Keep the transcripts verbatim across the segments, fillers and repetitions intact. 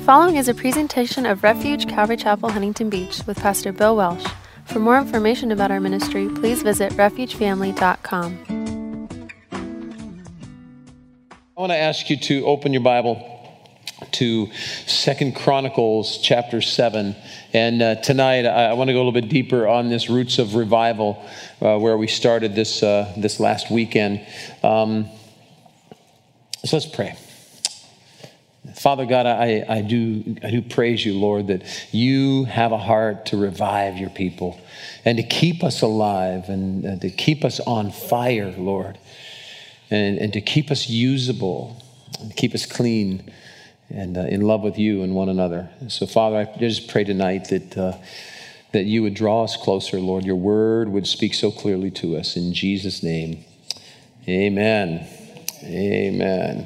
following is a presentation of Refuge Calvary Chapel, Huntington Beach with Pastor Bill Welsh. For more information about our ministry, please visit refuge family dot com. I want to ask you to open your Bible to Second Chronicles chapter seven. And uh, tonight, I, I want to go a little bit deeper on this roots of revival, uh, where we started this uh, this last weekend. Um, so let's pray. Father God, I, I do I do praise you, Lord, that you have a heart to revive your people and to keep us alive and uh, to keep us on fire, Lord, and, and to keep us usable and keep us clean and uh, in love with you and one another. So, Father, I just pray tonight that uh, that you would draw us closer, Lord. Your word would speak so clearly to us. In Jesus' name, amen. Amen.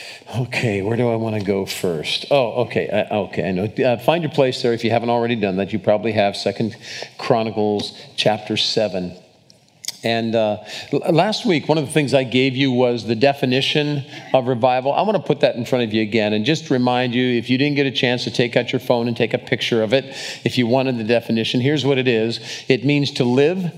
Okay, where do I want to go first? Oh, okay, I, okay, I know. Uh, find your place there if you haven't already done that. You probably have Second Chronicles chapter seven. And uh, last week, one of the things I gave you was the definition of revival. I want to put that in front of you again and just remind you, if you didn't get a chance to take out your phone and take a picture of it, if you wanted the definition, here's what it is. It means to live,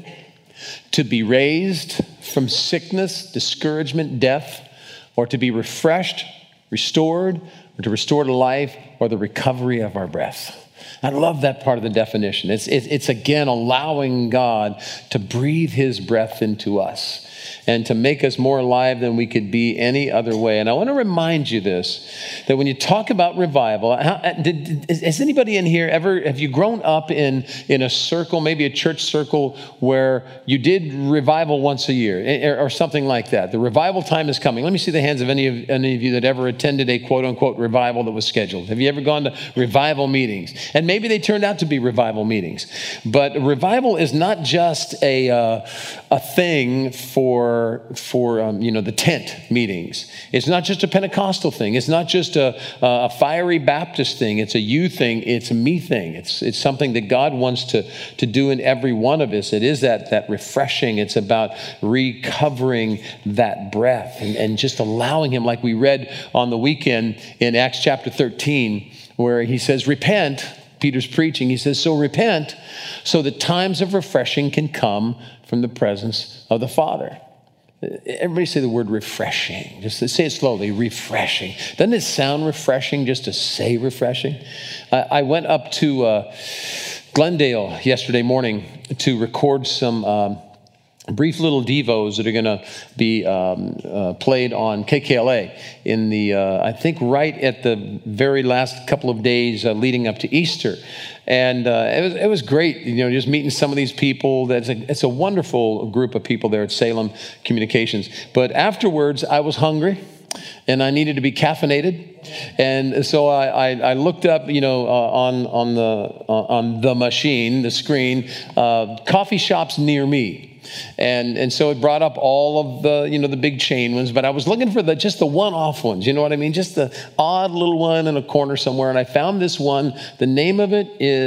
to be raised from sickness, discouragement, death, or to be refreshed, restored, or to restore to life, or the recovery of our breath. I love that part of the definition. It's, it's, it's again, allowing God to breathe his breath into us and to make us more alive than we could be any other way. And I want to remind you this, that when you talk about revival, how, did, has anybody in here ever, have you grown up in, in a circle, maybe a church circle, where you did revival once a year or, or something like that? The revival time is coming. Let me see the hands of any of any of you that ever attended a quote-unquote revival that was scheduled. Have you ever gone to revival meetings? And maybe they turned out to be revival meetings. But revival is not just a, uh, a thing for for um, you know, the tent meetings. It's not just a Pentecostal thing. It's not just a, a fiery Baptist thing. It's a you thing. It's a me thing. It's it's something that God wants to, to do in every one of us. It is that, that refreshing. It's about recovering that breath and, and just allowing him, like we read on the weekend in Acts chapter thirteen, where he says, repent. Peter's preaching. He says, so repent so that times of refreshing can come from the presence of the Father. Everybody say the word refreshing. Just say it slowly, refreshing. Doesn't it sound refreshing just to say refreshing? I, I went up to uh, Glendale yesterday morning to record some um, brief little devos that are going to be um, uh, played on K K L A in the, uh, I think right at the very last couple of days uh, leading up to Easter. And uh, it was it was great, you know, just meeting some of these people. That's a, it's a wonderful group of people there at Salem Communications. But afterwards, I was hungry, and I needed to be caffeinated. And so I, I, I looked up, you know, uh, on on the uh, on the machine, the screen, uh, coffee shops near me. And and so it brought up all of the, you know, the big chain ones, but I was looking for the just the one-off ones, you know what I mean? Just the odd little one in a corner somewhere. And I found this one. The name of it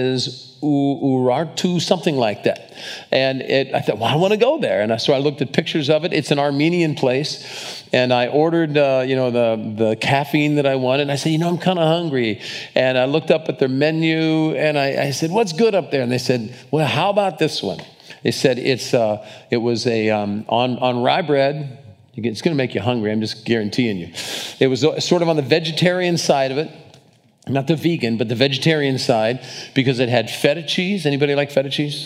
is Urartu, something like that. And it, I thought, well, I want to go there. And I, so I looked at pictures of it. It's an Armenian place. And I ordered, uh, you know, the, the caffeine that I wanted. And I said, you know, I'm kind of hungry. And I looked up at their menu and I, I said, what's good up there? And they said, well, how about this one? They said it's uh, it was a um, on on rye bread. You get, it's going to make you hungry. I'm just guaranteeing you. It was sort of on the vegetarian side of it, not the vegan, but the vegetarian side, because it had feta cheese. Anybody like feta cheese?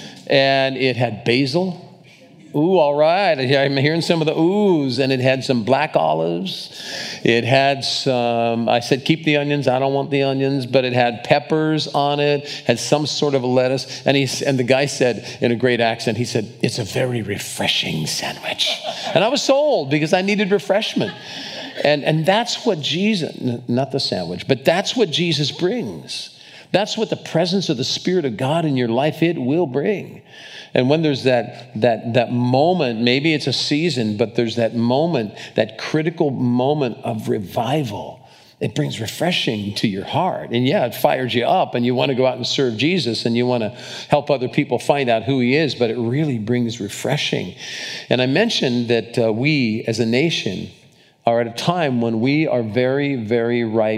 And it had basil. Ooh, all right. I'm hearing some of the oohs. And it had some black olives. It had some, I said, keep the onions. I don't want the onions. But it had peppers on it, had some sort of a lettuce. And he and the guy said, in a great accent, he said, it's a very refreshing sandwich. And I was sold because I needed refreshment. And, and that's what Jesus, not the sandwich, but that's what Jesus brings. That's what the presence of the Spirit of God in your life, it will bring. And when there's that that that moment, maybe it's a season, but there's that moment, that critical moment of revival, it brings refreshing to your heart. And yeah, it fires you up and you want to go out and serve Jesus and you want to help other people find out who he is, but it really brings refreshing. And I mentioned that uh, we as a nation are at a time when we are very, very ripe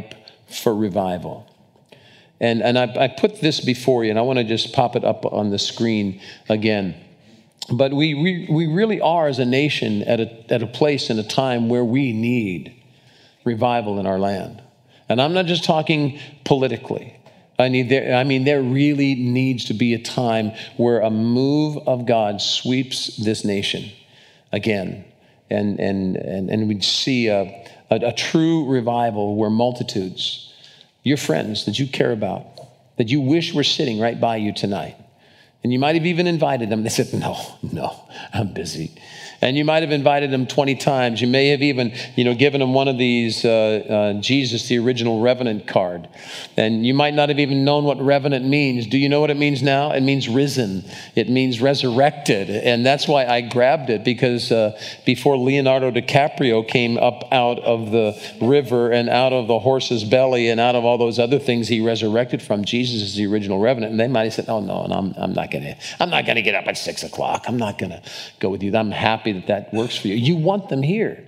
for revival. And, and I, I put this before you, and I want to just pop it up on the screen again. But we, we, we really are, as a nation, at a, at a place and a time where we need revival in our land. And I'm not just talking politically. I need there, I mean, there really needs to be a time where a move of God sweeps this nation again. And, and, and, and we'd see a, a, a true revival where multitudes, your friends that you care about, that you wish were sitting right by you tonight. And you might have even invited them. They said, no, no, I'm busy. And you might have invited them twenty times. You may have even, you know, given them one of these, uh, uh, Jesus, the original Revenant card. And you might not have even known what Revenant means. Do you know what it means now? It means risen. It means resurrected. And that's why I grabbed it, because uh, before Leonardo DiCaprio came up out of the river and out of the horse's belly and out of all those other things he resurrected from, Jesus is the original Revenant. And they might have said, oh, no, and I'm, I'm not going to, I'm not going to get up at six o'clock. I'm not going to go with you. I'm happy that that works for you. You want them here.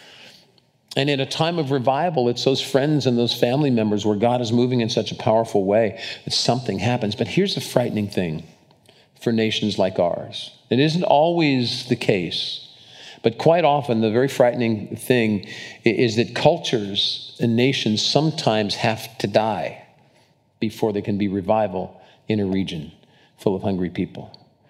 And in a time of revival, it's those friends and those family members where God is moving in such a powerful way that something happens. But here's the frightening thing for nations like ours. It isn't always the case, but quite often the very frightening thing is that cultures and nations sometimes have to die before there can be revival in a region full of hungry people.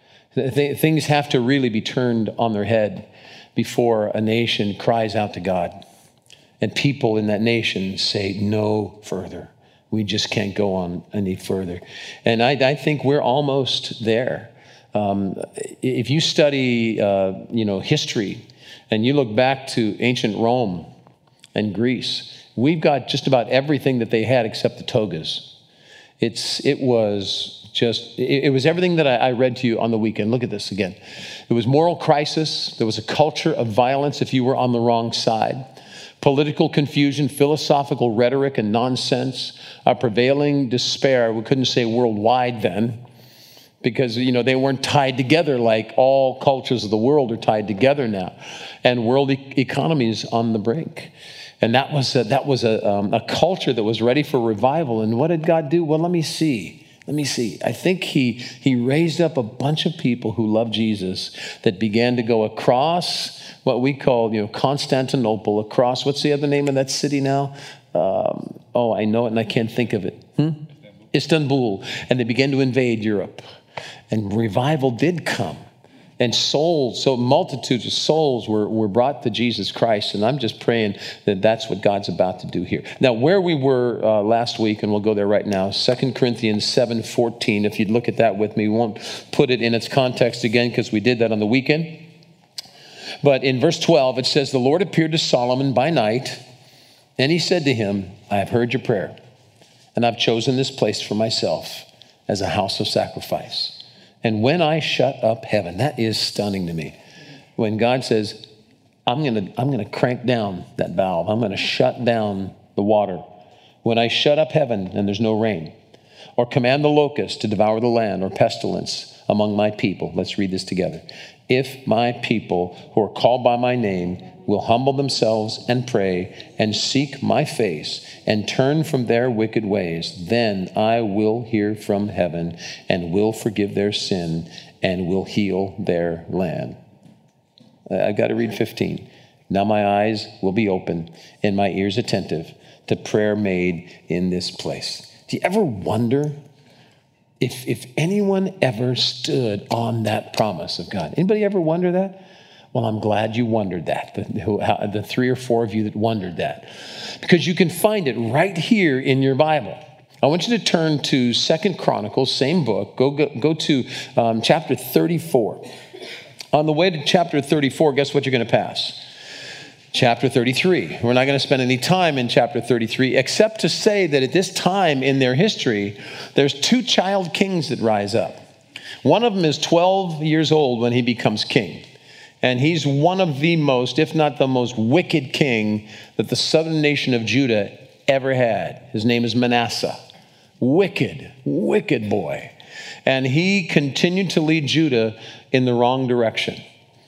Things have to really be turned on their head before a nation cries out to God. And people in that nation say, no further. We just can't go on any further. And I, I think we're almost there. Um, if you study, uh, you know, history, and you look back to ancient Rome and Greece, we've got just about everything that they had except the togas. It's, it was... Just, it, it was everything that I, I read to you on the weekend. Look at this again. It was moral crisis. There was a culture of violence if you were on the wrong side. Political confusion, philosophical rhetoric and nonsense, a prevailing despair. We couldn't say worldwide then, because, you know, they weren't tied together like all cultures of the world are tied together now. And world e- economies on the brink. And that was a, that was a, um, a culture that was ready for revival. And what did God do? Well, let me see. Let me see. I think he he raised up a bunch of people who loved Jesus that began to go across what we call, you know, Constantinople, across, what's the other name of that city now? Um, oh, I know it and I can't think of it. Hmm? Istanbul. Istanbul. And they began to invade Europe. And revival did come. And souls, so multitudes of souls were, were brought to Jesus Christ. And I'm just praying that that's what God's about to do here. Now, where we were uh, last week, and we'll go there right now, Second Corinthians seven fourteen. If you'd look at that with me, we won't put it in its context again because we did that on the weekend. But in verse twelve, it says, the Lord appeared to Solomon by night, and he said to him, I have heard your prayer, and I've chosen this place for myself as a house of sacrifice. And when I shut up heaven, that is stunning to me. When God says, I'm going to I'm going to crank down that valve. I'm going to shut down the water. When I shut up heaven and there's no rain, or command the locust to devour the land, or pestilence among my people. Let's read this together. If my people who are called by my name will humble themselves and pray and seek my face and turn from their wicked ways, then I will hear from heaven and will forgive their sin and will heal their land. I've got to read fifteen. Now my eyes will be open and my ears attentive to prayer made in this place. Do you ever wonder if, if anyone ever stood on that promise of God? Anybody ever wonder that? Well, I'm glad you wondered that, the, the three or four of you that wondered that. Because you can find it right here in your Bible. I want you to turn to Second Chronicles, same book. Go, go, go to um, chapter thirty-four. On the way to chapter thirty-four, guess what you're going to pass? Chapter thirty-three. We're not going to spend any time in chapter thirty-three, except to say that at this time in their history, there's two child kings that rise up. One of them is twelve years old when he becomes king. And he's one of the most, if not the most wicked king that the southern nation of Judah ever had. His name is Manasseh. Wicked, wicked boy. And he continued to lead Judah in the wrong direction.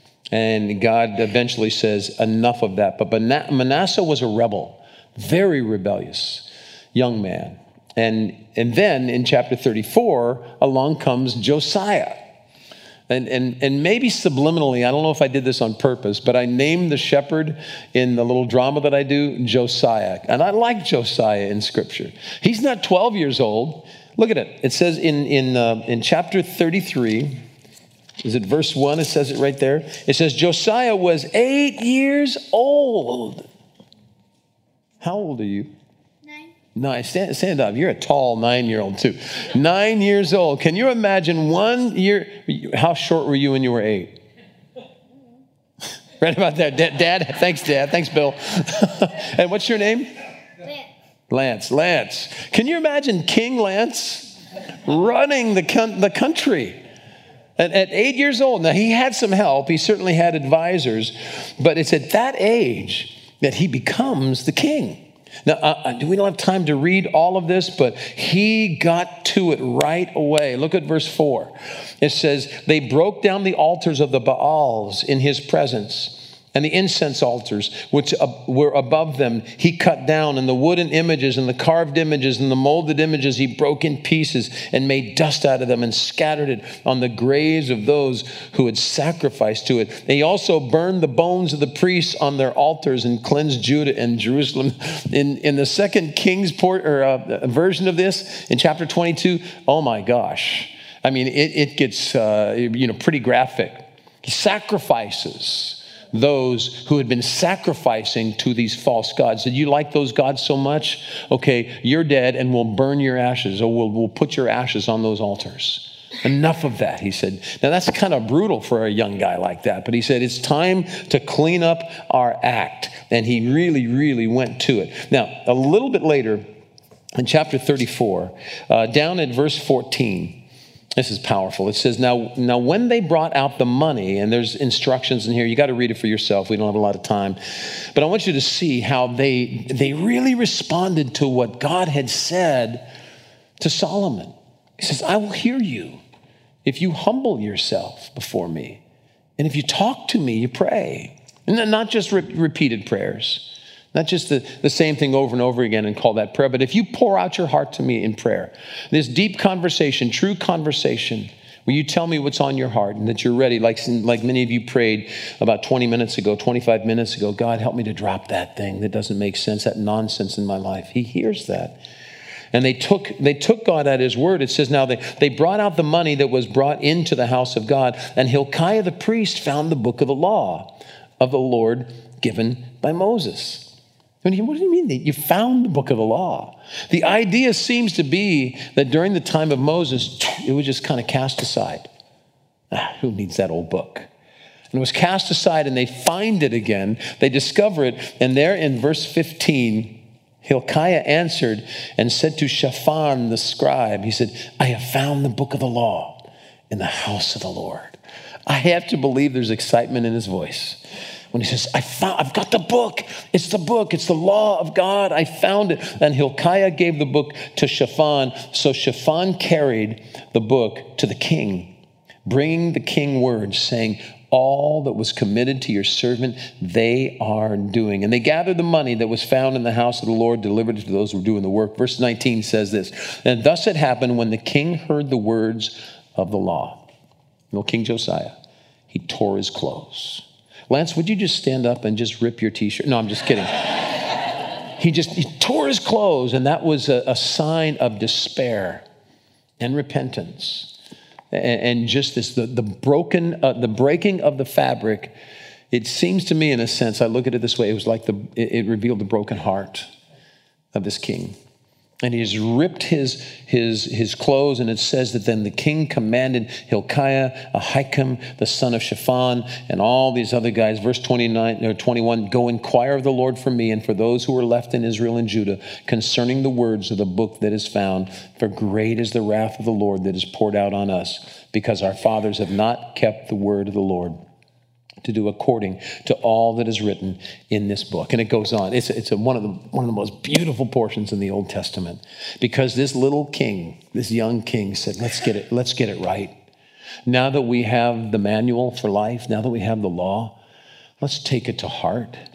And God eventually says, enough of that. But Manasseh was a rebel, very rebellious. young man. And, and then in chapter thirty-four, along comes Josiah. And, and, and maybe subliminally, I don't know if I did this on purpose, but I named the shepherd in the little drama that I do, Josiah. And I like Josiah in Scripture. He's not twelve years old. Look at it. It says in, in, uh, in chapter thirty-three, is it verse one? It says it right there. It says, Josiah was eight years old. How old are you? Nine. Stand, stand up. You're a tall nine-year-old too. Nine years old. Can you imagine one year? How short were you when you were eight? Right about that. Dad, Dad? Thanks, Dad. Thanks, Bill. And what's your name? Lance. Lance. Lance. Can you imagine King Lance running the, con- the country? At, at eight years old. Now, he had some help. He certainly had advisors. But it's at that age that he becomes the king. Now, uh, we don't have time to read all of this, but he got to it right away. Look at verse four. It says, they broke down the altars of the Baals in his presence, and the incense altars which were above them he cut down, and the wooden images and the carved images and the molded images he broke in pieces and made dust out of them and scattered it on the graves of those who had sacrificed to it. And he also burned the bones of the priests on their altars and cleansed Judah and Jerusalem. In, in the second Kings port, or, uh, version of this, in chapter twenty-two, oh my gosh. I mean, it, it gets uh, you know pretty graphic. He sacrifices those who had been sacrificing to these false gods. Did you like those gods so much? Okay, you're dead and we'll burn your ashes, or we'll, we'll put your ashes on those altars. Enough of that, he said. Now that's kind of brutal for a young guy like that, but he said it's time to clean up our act. And he really, really went to it. Now, a little bit later in chapter thirty-four, uh, down at verse fourteen, this is powerful. It says, now, now when they brought out the money, and there's instructions in here, you got to read it for yourself. We don't have a lot of time. But I want you to see how they, they really responded to what God had said to Solomon. He says, I will hear you if you humble yourself before me. And if you talk to me, you pray. And not just re- repeated prayers. Not just the, the same thing over and over again and call that prayer, but if you pour out your heart to me in prayer, this deep conversation, true conversation, where you tell me what's on your heart and that you're ready, like, like many of you prayed about twenty minutes ago, twenty-five minutes ago, God, help me to drop that thing that doesn't make sense, that nonsense in my life. He hears that. And they took they took God at his word. It says now they, they brought out the money that was brought into the house of God, and Hilkiah the priest found the book of the law of the Lord given by Moses. What do you mean that you found the book of the law? The idea seems to be that during the time of Moses, it was just kind of cast aside. Ah, who needs that old book? And it was cast aside, and they find it again. They discover it, and there in verse fifteen, Hilkiah answered and said to Shaphan the scribe, he said, I have found the book of the law in the house of the Lord. I have to believe there's excitement in his voice when he says, I found, I've got the book. It's the book. It's the law of God. I found it. And Hilkiah gave the book to Shaphan. So Shaphan carried the book to the king, bringing the king words, saying, all that was committed to your servant, they are doing. And they gathered the money that was found in the house of the Lord, delivered it to those who were doing the work. Verse nineteen says this, and thus it happened when the king heard the words of the law. You know, King Josiah, he tore his clothes. Lance, would you just stand up and just rip your t-shirt? No, I'm just kidding. he just he tore his clothes, and that was a, a sign of despair and repentance. And, and just this, the, the broken, uh, the breaking of the fabric, it seems to me in a sense, I look at it this way, it was like the, it, it revealed the broken heart of this king. And he has ripped his, his, his clothes, and it says that then the king commanded Hilkiah, Ahikam, the son of Shaphan, and all these other guys, verse twenty-nine or twenty-one, go inquire of the Lord for me and for those who are left in Israel and Judah concerning the words of the book that is found, for great is the wrath of the Lord that is poured out on us, because our fathers have not kept the word of the Lord, to do according to all that is written in this book. And it goes on. It's, it's a, one of the one of the most beautiful portions in the Old Testament, because this little king, this young king said, let's get it, let's get it right. Now that we have the manual for life, now that we have the law, let's take it to heart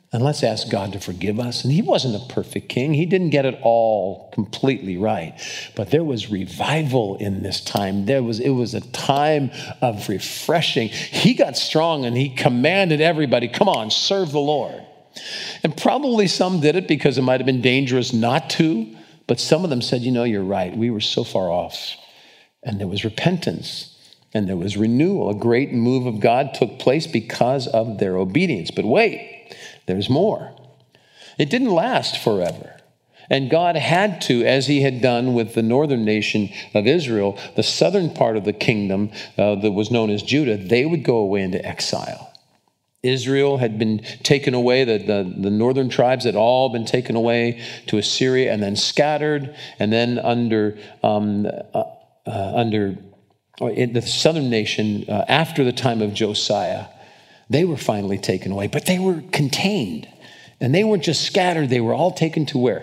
And let's ask God to forgive us. And he wasn't a perfect king. He didn't get it all completely right. But there was revival in this time. There was, it was a time of refreshing. He got strong and he commanded everybody, come on, serve the Lord. And probably some did it because it might have been dangerous not to. But some of them said, you know, you're right. We were so far off. And there was repentance. And there was renewal. A great move of God took place because of their obedience. But wait. There's more. It didn't last forever. And God had to, as he had done with the northern nation of Israel, the southern part of the kingdom uh, that was known as Judah, they would go away into exile. Israel had been taken away, the, the, the northern tribes had all been taken away to Assyria and then scattered, and then under, um, uh, uh, under in the southern nation, uh, after the time of Josiah, they were finally taken away, but they were contained. And they weren't just scattered, they were all taken to where?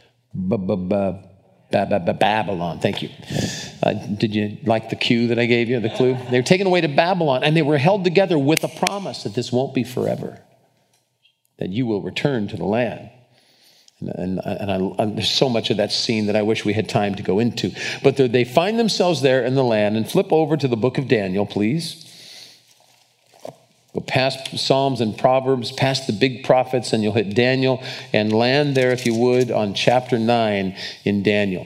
Babylon, thank you. Uh, did you like the cue that I gave you, the clue? They were taken away to Babylon, and they were held together with a promise that this won't be forever, that you will return to the land. And, and, and I, I, there's so much of that scene that I wish we had time to go into. But they find themselves there in the land, and flip over to the book of Daniel, please. Go past Psalms and Proverbs, past the big prophets, and you'll hit Daniel and land there, if you would, on chapter nine in Daniel.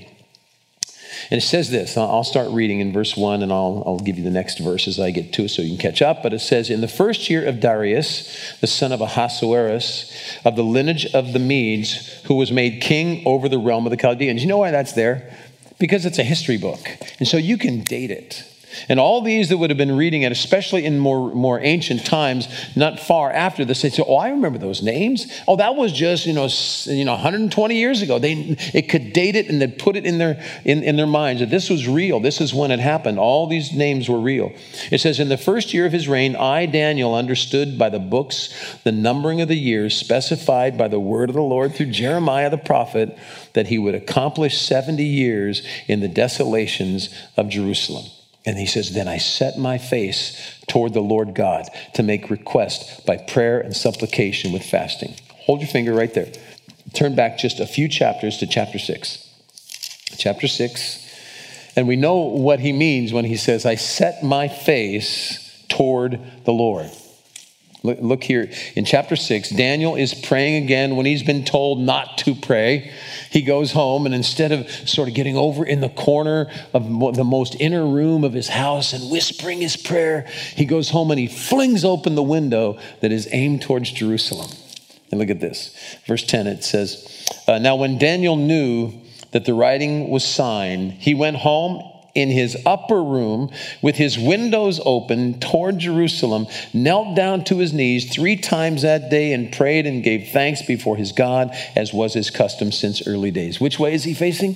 And it says this. I'll start reading in verse one, and I'll, I'll give you the next verse as I get to it so you can catch up. But it says, in the first year of Darius, the son of Ahasuerus, of the lineage of the Medes, who was made king over the realm of the Chaldeans. You know why that's there? Because it's a history book. And so you can date it. And all these that would have been reading it, especially in more, more ancient times, not far after this, they'd say, oh, I remember those names. Oh, that was just, you know, you know, one hundred twenty years ago. They, it could date it and they'd put it in their, in, in their minds that this was real. This is when it happened. All these names were real. It says, in the first year of his reign, I, Daniel, understood by the books the numbering of the years specified by the word of the Lord through Jeremiah the prophet, that he would accomplish seventy years in the desolations of Jerusalem. And he says, then I set my face toward the Lord God to make request by prayer and supplication with fasting. Hold your finger right there. Turn back just a few chapters to chapter six. Chapter six. And we know what he means when he says, I set my face toward the Lord. Look, look here in chapter six, Daniel is praying again when he's been told not to pray. He goes home, and instead of sort of getting over in the corner of the most inner room of his house and whispering his prayer, he goes home and he flings open the window that is aimed towards Jerusalem. And look at this. Verse ten, it says, uh, now when Daniel knew that the writing was signed, he went home in his upper room with his windows open toward Jerusalem, knelt down to his knees three times that day and prayed and gave thanks before his God, as was his custom since early days. Which way is he facing?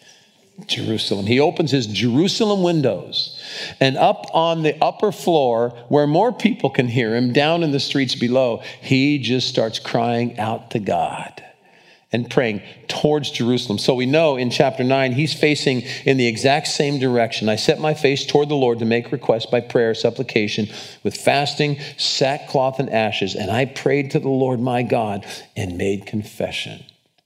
Jerusalem. He opens his Jerusalem windows, and up on the upper floor where more people can hear him, down in the streets below, he just starts crying out to God and praying towards Jerusalem. So we know in chapter nine, he's facing in the exact same direction. I set my face toward the Lord to make request by prayer, supplication, with fasting, sackcloth, and ashes. And I prayed to the Lord my God and made confession.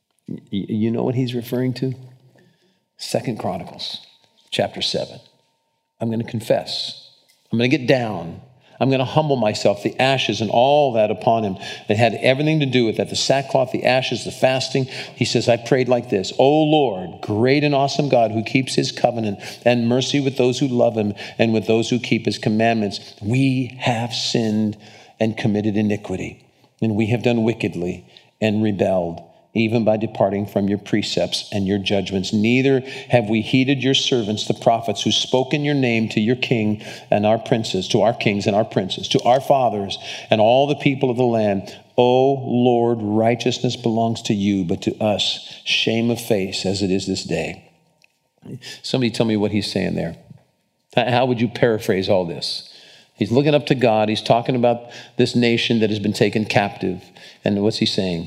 You know what he's referring to? Second Chronicles, chapter seven. I'm going to confess. I'm going to get down. I'm going to humble myself, the ashes and all that upon him. It had everything to do with that, the sackcloth, the ashes, the fasting. He says, I prayed like this, O Lord, great and awesome God, who keeps his covenant and mercy with those who love him and with those who keep his commandments. We have sinned and committed iniquity, and we have done wickedly and rebelled, even by departing from your precepts and your judgments. Neither have we heeded your servants, the prophets, who spoke in your name to your king and our princes, to our kings and our princes, to our fathers and all the people of the land. O Lord, righteousness belongs to you, but to us shame of face as it is this day. Somebody tell me what he's saying there. How would you paraphrase all this? He's looking up to God. He's talking about this nation that has been taken captive. And what's he saying?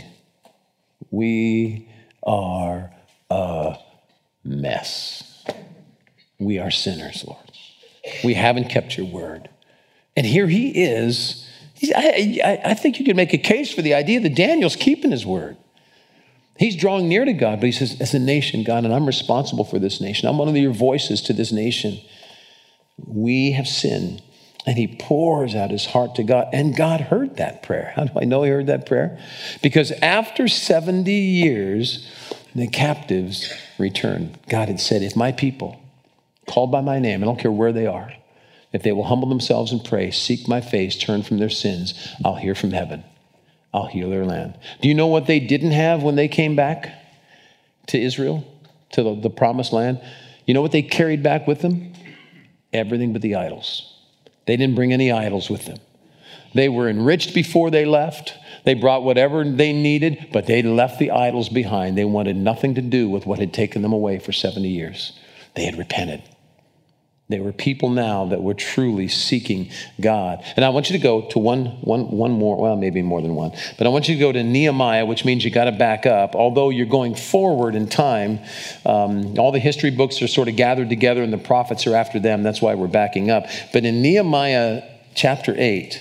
We are a mess. We are sinners, Lord. We haven't kept your word. And here he is I, I, I think you could make a case for the idea that Daniel's keeping his word. He's drawing near to God, but he says, as a nation, God, and I'm responsible for this nation. I'm one of your voices to this nation. We have sinned. And he pours out his heart to God. And God heard that prayer. How do I know he heard that prayer? Because after seventy years, the captives returned. God had said, if my people, called by my name, I don't care where they are, if they will humble themselves and pray, seek my face, turn from their sins, I'll hear from heaven. I'll heal their land. Do you know what they didn't have when they came back to Israel, to the, the promised land? You know what they carried back with them? Everything but the idols. They didn't bring any idols with them. They were enriched before they left. They brought whatever they needed, but they left the idols behind. They wanted nothing to do with what had taken them away for seventy years. They had repented. They were people now that were truly seeking God. And I want you to go to one, one, one more, well, maybe more than one, but I want you to go to Nehemiah, which means you got to back up. Although you're going forward in time, um, all the history books are sort of gathered together and the prophets are after them. That's why we're backing up. But in Nehemiah chapter eight,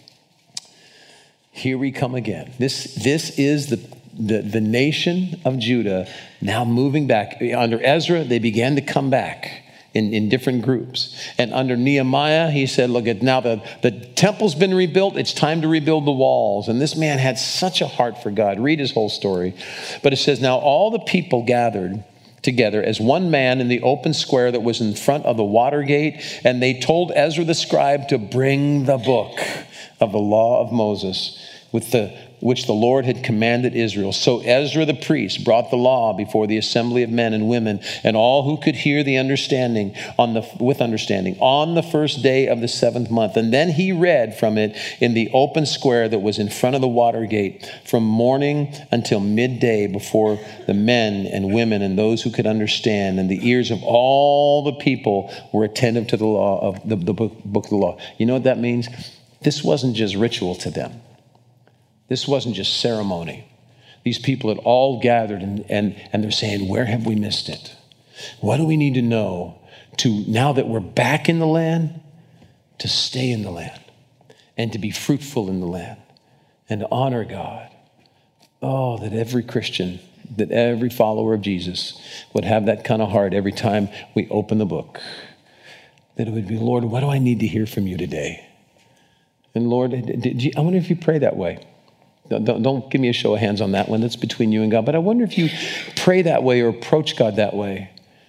here we come again. This, this is the, the, the nation of Judah now moving back. Under Ezra, they began to come back. In, in different groups. And under Nehemiah, he said, look, at now the, the temple's been rebuilt. It's time to rebuild the walls. And this man had such a heart for God. Read his whole story. But it says, now all the people gathered together as one man in the open square that was in front of the water gate. And they told Ezra the scribe to bring the book of the law of Moses with the which the Lord had commanded Israel. So Ezra the priest brought the law before the assembly of men and women and all who could hear the understanding on the with understanding on the first day of the seventh month. And then he read from it in the open square that was in front of the water gate from morning until midday before the men and women and those who could understand. And the ears of all the people were attentive to the law of the, the book, book of the law. You know what that means? This wasn't just ritual to them. This wasn't just ceremony. These people had all gathered and, and, and they're saying, where have we missed it? What do we need to know to, now that we're back in the land, to stay in the land and to be fruitful in the land and to honor God? Oh, that every Christian, that every follower of Jesus would have that kind of heart every time we open the book. That it would be, Lord, what do I need to hear from you today? And Lord, did you, I wonder if you pray that way. Don't, don't give me a show of hands on that one. That's between you and God. But I wonder if you pray that way or approach God that way.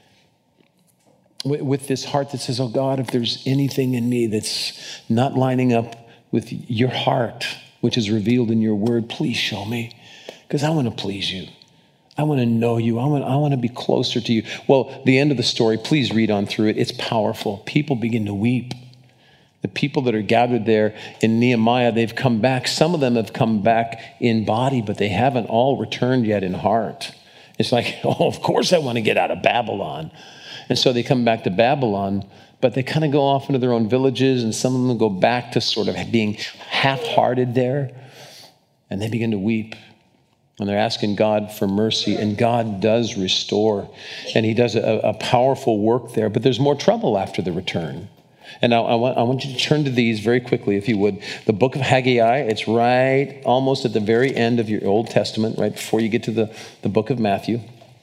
With, with this heart that says, oh God, if there's anything in me that's not lining up with your heart, which is revealed in your word, please show me. Because I want to please you. I want to know you. I want, I want to be closer to you. Well, the end of the story, please read on through it. It's powerful. People begin to weep. The people that are gathered there in Nehemiah, they've come back. Some of them have come back in body, but they haven't all returned yet in heart. It's like, oh, of course I want to get out of Babylon. And so they come back to Babylon, but they kind of go off into their own villages, and some of them go back to sort of being half-hearted there. And they begin to weep. And they're asking God for mercy, and God does restore. And he does a, a powerful work there, but there's more trouble after the return. And now I want, I want you to turn to these very quickly, if you would. The book of Haggai, it's right almost at the very end of your Old Testament, right before you get to the, the book of Matthew.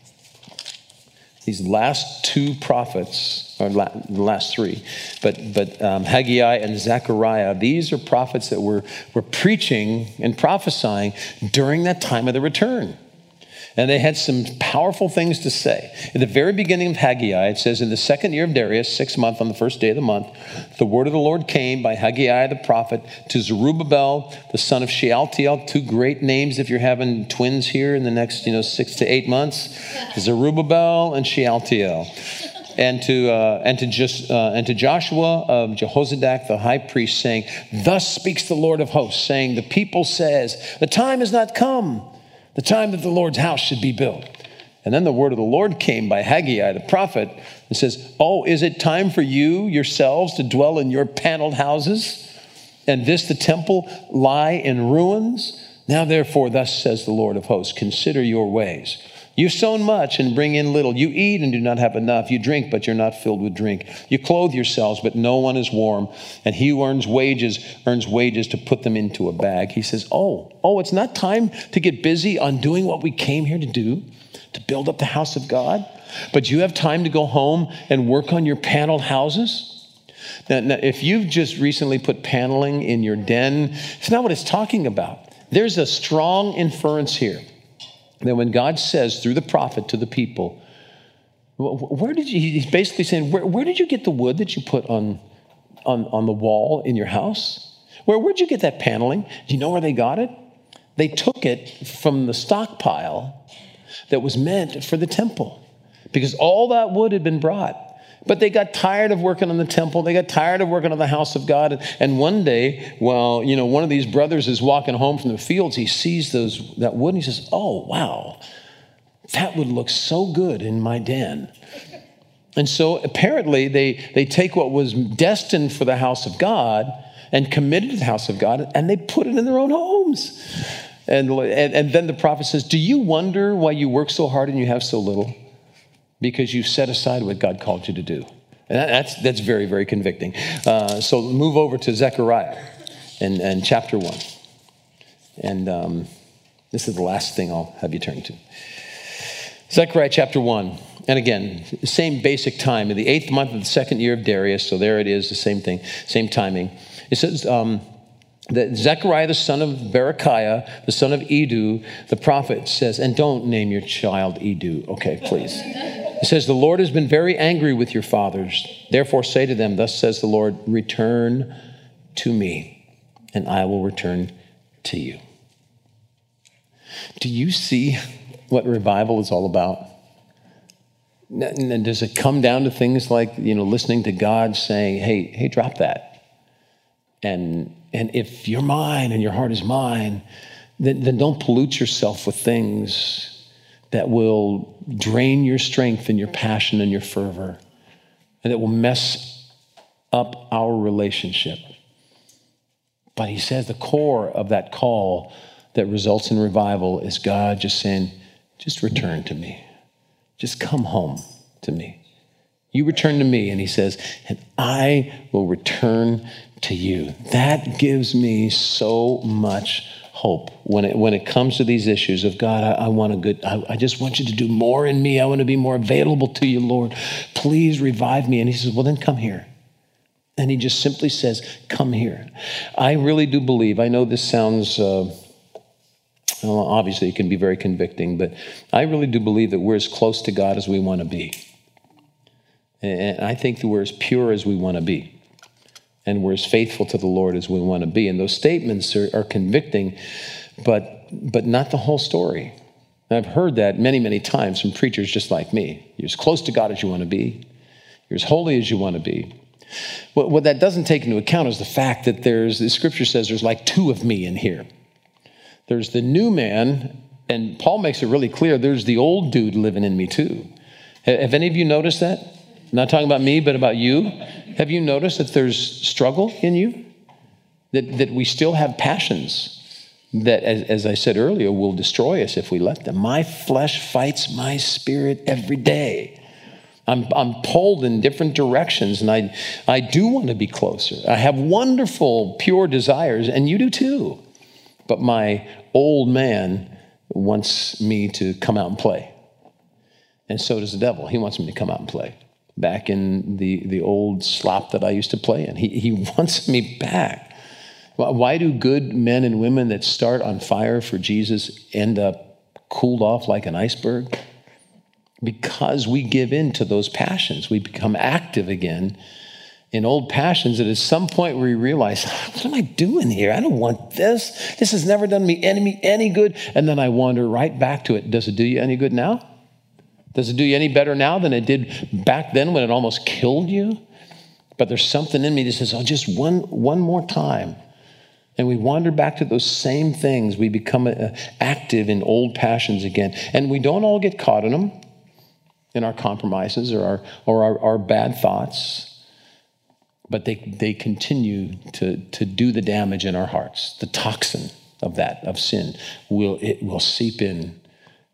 These last two prophets, or la, the last three, but but um, Haggai and Zechariah, these are prophets that were, were preaching and prophesying during that time of the return. And they had some powerful things to say. At the very beginning of Haggai, it says, in the second year of Darius, sixth month, on the first day of the month, the word of the Lord came by Haggai the prophet to Zerubbabel, the son of Shealtiel. Two great names if you're having twins here in the next, you know, six to eight months. Zerubbabel and Shealtiel. And to uh, and to just uh, and to Joshua of Jehozadak the high priest, saying, thus speaks the Lord of hosts, saying, the people says, the time has not come, the time that the Lord's house should be built. And then the word of the Lord came by Haggai the prophet and says, oh, is it time for you yourselves to dwell in your paneled houses, and this the temple lie in ruins? Now therefore, thus says the Lord of hosts, consider your ways. You've sown much and bring in little. You eat and do not have enough. You drink, but you're not filled with drink. You clothe yourselves, but no one is warm. And he who earns wages, earns wages to put them into a bag. He says, oh, oh, it's not time to get busy on doing what we came here to do, to build up the house of God. But you have time to go home and work on your paneled houses? Now, now, if you've just recently put paneling in your den, it's not what it's talking about. There's a strong inference here that when God says through the prophet to the people, where did you, he's basically saying, where, where did you get the wood that you put on, on, on the wall in your house? Where, where'd you get that paneling? Do you know where they got it? They took it from the stockpile that was meant for the temple, because all that wood had been brought. But they got tired of working on the temple. They got tired of working on the house of God. And one day, well, you know, one of these brothers is walking home from the fields. He sees those that wood and he says, oh, wow, that would look so good in my den. And so apparently they, they take what was destined for the house of God and committed to the house of God, and they put it in their own homes. And, and, and then the prophet says, do you wonder why you work so hard and you have so little? Because you set aside what God called you to do. And that, that's that's very, very convicting. Uh, so move over to Zechariah and, and chapter one. And um, this is the last thing I'll have you turn to. Zechariah chapter one. And again, same basic time. In the eighth month of the second year of Darius, so there it is, the same thing, same timing. It says... Um, that Zechariah, the son of Berechiah, the son of Edu, the prophet says, and don't name your child Edu, okay, please. It says, the Lord has been very angry with your fathers. Therefore say to them, thus says the Lord, return to me, and I will return to you. Do you see what revival is all about? And does it come down to things like, you know, listening to God saying, hey, hey, drop that. And And if you're mine and your heart is mine, then, then don't pollute yourself with things that will drain your strength and your passion and your fervor, and that will mess up our relationship. But he says the core of that call that results in revival is God just saying, just return to me. Just come home to me. You return to me, and he says, and I will return to you. That gives me so much hope when it when it comes to these issues of God. I, I want a good. I, I just want you to do more in me. I want to be more available to you, Lord. Please revive me. And he says, well, then come here. And he just simply says, come here. I really do believe. I know this sounds. Uh, well, obviously, it can be very convicting, but I really do believe that we're as close to God as we want to be. And I think that we're as pure as we want to be. And we're as faithful to the Lord as we want to be. And those statements are, are convicting, but, but not the whole story. And I've heard that many, many times from preachers just like me. You're as close to God as you want to be. You're as holy as you want to be. What, what that doesn't take into account is the fact that there's, the scripture says there's like two of me in here. There's the new man, and Paul makes it really clear, there's the old dude living in me too. Have any of you noticed that? I'm not talking about me, but about you. Have you noticed that there's struggle in you? That, that we still have passions that, as, as I said earlier, will destroy us if we let them. My flesh fights my spirit every day. I'm, I'm pulled in different directions, and I, I do want to be closer. I have wonderful, pure desires, and you do too. But my old man wants me to come out and play. And so does the devil. He wants me to come out and play. Back in the, the old slop that I used to play in. He, he wants me back. Why do good men and women that start on fire for Jesus end up cooled off like an iceberg? Because we give in to those passions. We become active again in old passions that at some point we realize, what am I doing here? I don't want this. This has never done me any, any good. And then I wander right back to it. Does it do you any good now? Does it do you any better now than it did back then when it almost killed you? But there's something in me that says, oh, just one, one more time. And we wander back to those same things. We become uh, active in old passions again. And we don't all get caught in them, in our compromises or our, or our, our bad thoughts. But they, they continue to, to do the damage in our hearts. The toxin of that, of sin, will it will seep in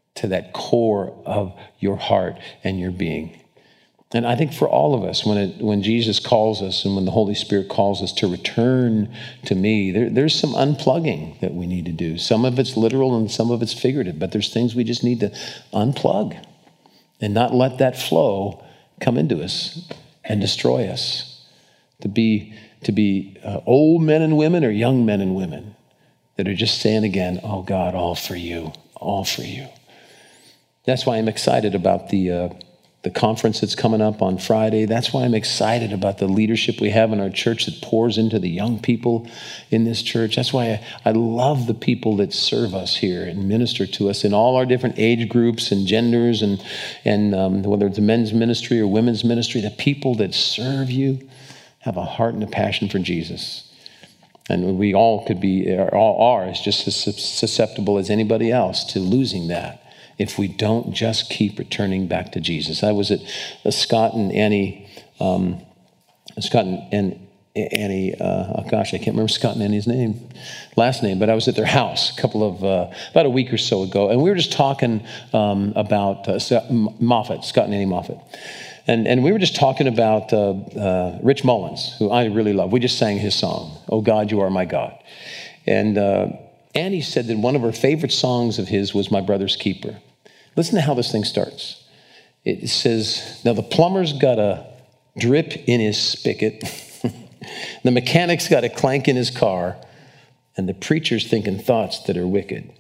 to that core of your heart and your being. And I think for all of us, when it, when Jesus calls us and when the Holy Spirit calls us to return to me, there, there's some unplugging that we need to do. Some of it's literal and some of it's figurative, but there's things we just need to unplug and not let that flow come into us and destroy us. To be, to be uh, old men and women or young men and women that are just saying again, oh God, all for you, all for you. That's why I'm excited about the uh, the conference that's coming up on Friday. That's why I'm excited about the leadership we have in our church that pours into the young people in this church. That's why I, I love the people that serve us here and minister to us in all our different age groups and genders, and, and um, whether it's a men's ministry or women's ministry, the people that serve you have a heart and a passion for Jesus. And we all could be, all are, is just as susceptible as anybody else to losing that if we don't just keep returning back to Jesus. I was at uh, Scott and Annie, um, Scott and, and Annie, uh, oh gosh, I can't remember Scott and Annie's name, last name, but I was at their house a couple of, uh, about a week or so ago, and we were just talking um, about uh, Moffat, Scott and Annie Moffat. And, and we were just talking about uh, uh, Rich Mullins, who I really love. We just sang his song, Oh God, You Are My God. And uh, Annie said that one of her favorite songs of his was My Brother's Keeper. Listen to how this thing starts. It says, now the plumber's got a drip in his spigot, the mechanic's got a clank in his car, and the preacher's thinking thoughts that are wicked.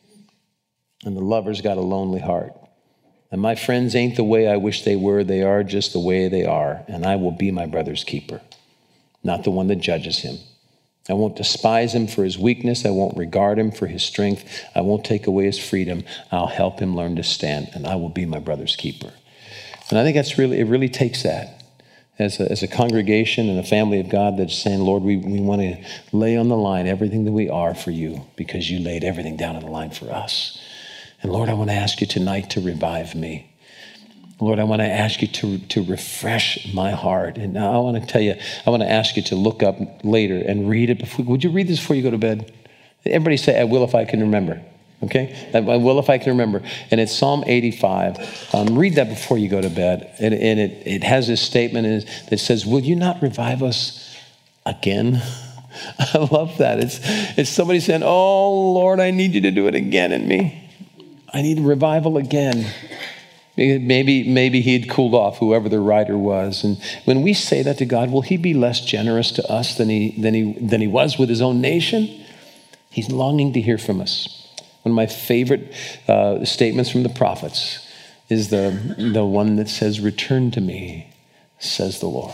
And the lover's got a lonely heart. And my friends ain't the way I wish they were. They are just the way they are. And I will be my brother's keeper, not the one that judges him. I won't despise him for his weakness. I won't regard him for his strength. I won't take away his freedom. I'll help him learn to stand, and I will be my brother's keeper. And I think that's really, it really takes that as a, as a congregation and a family of God that's saying, Lord, we, we want to lay on the line everything that we are for you because you laid everything down on the line for us. And Lord, I want to ask you tonight to revive me. Lord, I want to ask you to, to refresh my heart. And I want to tell you, I want to ask you to look up later and read it. Before, would you read this before you go to bed? Everybody say, I will if I can remember. Okay? I will if I can remember. And it's Psalm eighty-five. Um, read that before you go to bed. And, and it, it has this statement that says, will you not revive us again? I love that. It's, it's somebody saying, oh, Lord, I need you to do it again in me. I need revival again. Maybe maybe he had cooled off, whoever the writer was. And when we say that to God, will he be less generous to us than he than he than he was with his own nation? He's longing to hear from us. One of my favorite uh, statements from the prophets is the the one that says, "Return to me, says the Lord.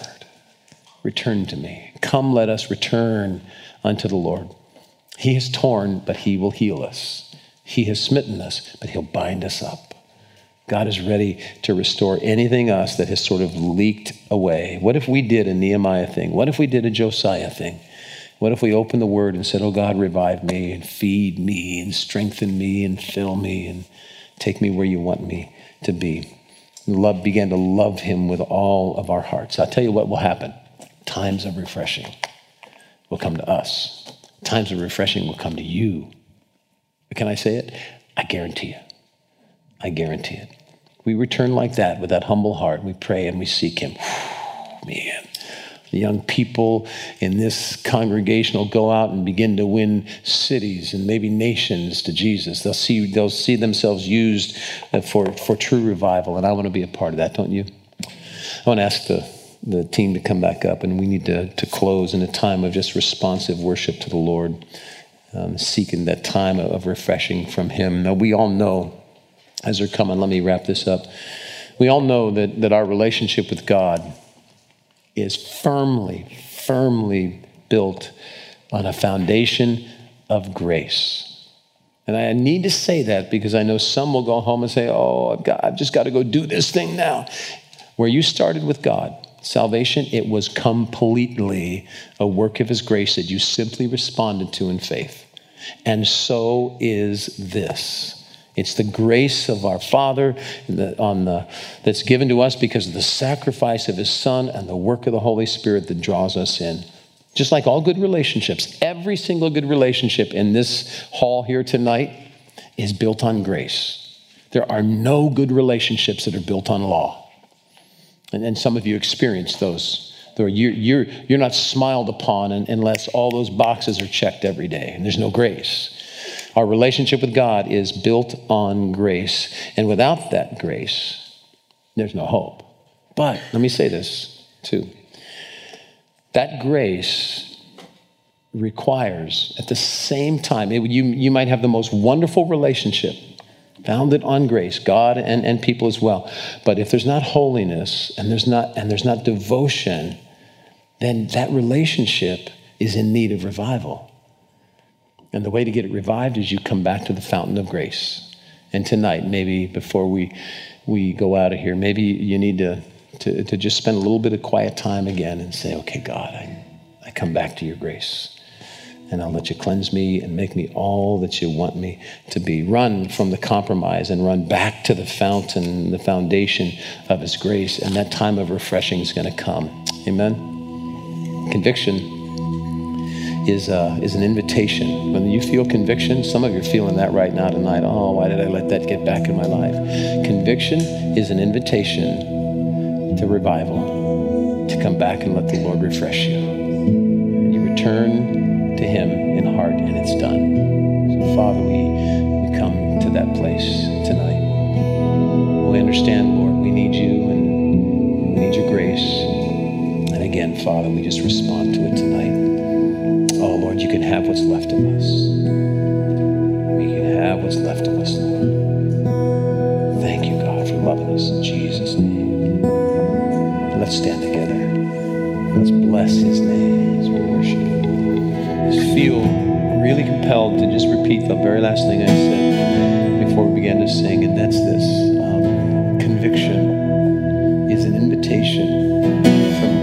Return to me. Come, let us return unto the Lord. He has torn, but he will heal us. He has smitten us, but he'll bind us up." God is ready to restore anything else that has sort of leaked away. What if we did a Nehemiah thing? What if we did a Josiah thing? What if we opened the word and said, oh God, revive me and feed me and strengthen me and fill me and take me where you want me to be. And love, began to love him with all of our hearts. I'll tell you what will happen. Times of refreshing will come to us. Times of refreshing will come to you. Can I say it? I guarantee you. I guarantee it. We return like that with that humble heart. We pray and we seek him. Man, the young people in this congregation will go out and begin to win cities and maybe nations to Jesus. They'll see, they'll see themselves used for, for true revival. And I want to be a part of that, don't you? I want to ask the, the team to come back up, and we need to, to close in a time of just responsive worship to the Lord, um, seeking that time of refreshing from him. Now, we all know, as they're coming, let me wrap this up. We all know that, that our relationship with God is firmly, firmly built on a foundation of grace. And I need to say that because I know some will go home and say, oh, I've, got, I've just got to go do this thing now. Where you started with God, salvation, it was completely a work of his grace that you simply responded to in faith. And so is this. It's the grace of our Father on the, that's given to us because of the sacrifice of his Son and the work of the Holy Spirit that draws us in. Just like all good relationships, every single good relationship in this hall here tonight is built on grace. There are no good relationships that are built on law. And, and some of you experience those. You're, you're, you're not smiled upon unless all those boxes are checked every day, and there's no grace. Our relationship with God is built on grace. And without that grace, there's no hope. But let me say this too. That grace requires at the same time, it, you, you might have the most wonderful relationship founded on grace, God and, and people as well. But if there's not holiness and there's not and there's not devotion, then that relationship is in need of revival. And the way to get it revived is you come back to the fountain of grace. And tonight, maybe before we we go out of here, maybe you need to, to, to just spend a little bit of quiet time again and say, okay, God, I, I come back to your grace. And I'll let you cleanse me and make me all that you want me to be. Run from the compromise and run back to the fountain, the foundation of his grace. And that time of refreshing is going to come. Amen? Conviction is uh, is an invitation. When you feel conviction, some of you are feeling that right now tonight. Oh, why did I let that get back in my life? Conviction is an invitation to revival, to come back and let the Lord refresh you. You return to him in heart, and it's done. So, Father, we, we come to that place tonight. We understand, Lord, we need you, and we need your grace. And again, Father, we just respond to it tonight. Oh, Lord, you can have what's left of us. We can have what's left of us, Lord. Thank you, God, for loving us in Jesus' name. Let's stand together. Let's bless his name as we worship. Just feel really compelled to just repeat the very last thing I said before we began to sing, and that's this. Um, conviction is an invitation from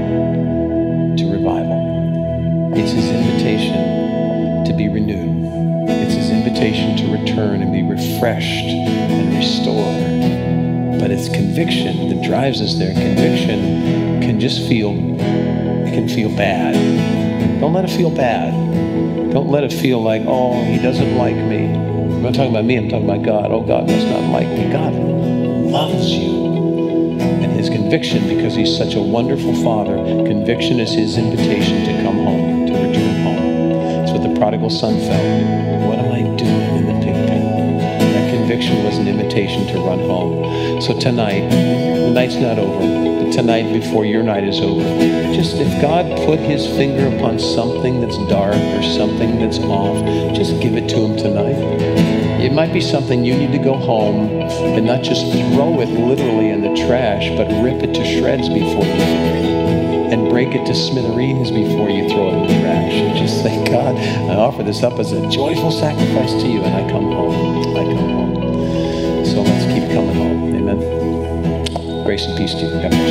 God to revival. It's his invitation to be renewed. It's his invitation to return and be refreshed and restored. But it's conviction that drives us there. Conviction can just feel, it can feel bad. Don't let it feel bad. Don't let it feel like, oh, he doesn't like me. I'm not talking about me, I'm talking about God. Oh, God must not like me. God loves you. And his conviction, because he's such a wonderful father, conviction is his invitation to come home, to return home. That's what the prodigal son felt. What am I doing in the pig pen? That conviction was an invitation to run home. So tonight, the night's not over. Tonight, before your night is over, just if God put his finger upon something that's dark or something that's off, just give it to him tonight. It might be something you need to go home and not just throw it literally in the trash, but rip it to shreds before you throw it, and break it to smithereens before you throw it in the trash. And just say, God, I offer this up as a joyful sacrifice to you, and I come home. I come home. So let's keep coming home. Amen. Grace and peace to you. God bless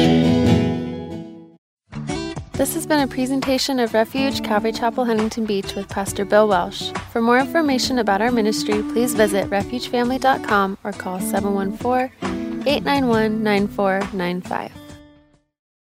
you. This has been a presentation of Refuge Calvary Chapel, Huntington Beach with Pastor Bill Welsh. For more information about our ministry, please visit refuge family dot com or call seven one four, eight nine one, nine four nine five.